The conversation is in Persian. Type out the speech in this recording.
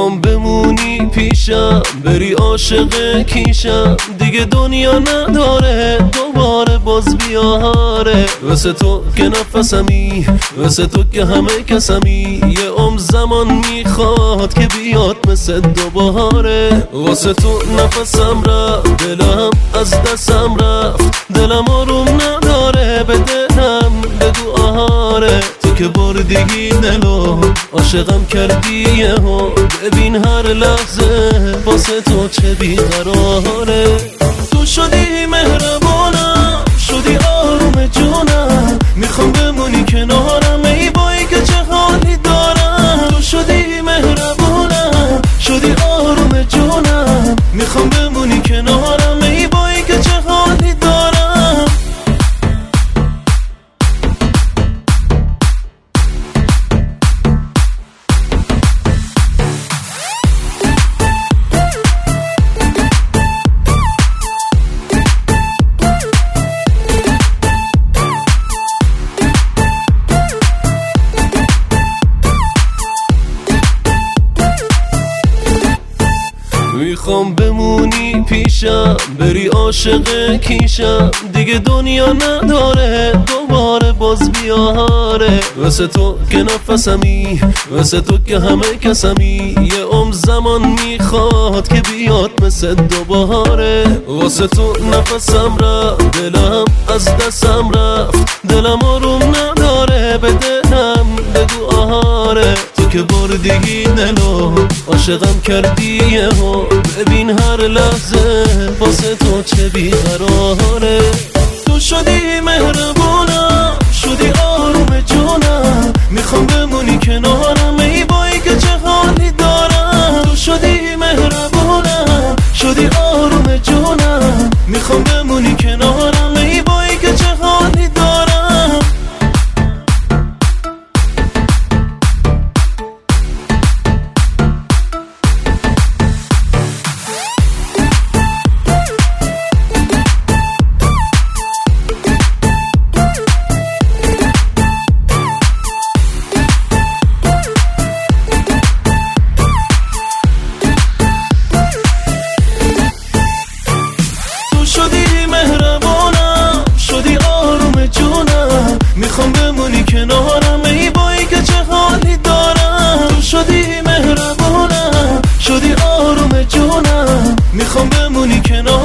میخوام بمونی پیشم، بری عاشق کیشم، دیگه دنیا نداره دوباره باز بیاره. واسه تو که نفسمی، واسه تو که همه کسمی، یه عمر زمان میخواد که بیاد مثل دوباره. واسه تو نفسم رفت، دلم از دستم رفت، دلم آروم نداره، به دلم بگو آره. تو که بردی دلو عاشقم کردی یهو، ببین هر لحظه واسه تو چه بیقراره. تو شدی مهربانم، شدی آروم جونم، میخوام بمونی کنارم ای بایی که چه حالی دارم. تو شدی مهربانم، شدی آروم جونم، میخوام بمونی کنارم ای بایی که چه حالی دارم. میخوام بمونی پیشم، بری عاشق کیشم، دیگه دنیا نداره دوباره باز بیاره. واسه تو که نفسمی، واسه تو که همه کسمی، یه عمر زمان میخواد که بیاد مثل دوباره. واسه تو نفسم رفت، دلم از دستم رفت، دلم آروم نداره، به دلم بگو آره. تو که بردی دلو عاشقم کردی یهو، ببین هر لحظه واسه تو چه بیقراره. تو شدی مهربانم، شدی آروم جونم، میخوام بمونی کنارم ای بایی که چه حالی دارم. تو شدی مهربانم، شدی آروم جونم، میخوام بمونی کنارم ای بایی که چه حالی دارم. میخوام بمونی کنارم ای بایی که چه حالی دارم. تو شدی مهربانم، شدی آروم جونم، میخوام بمونی کنارم.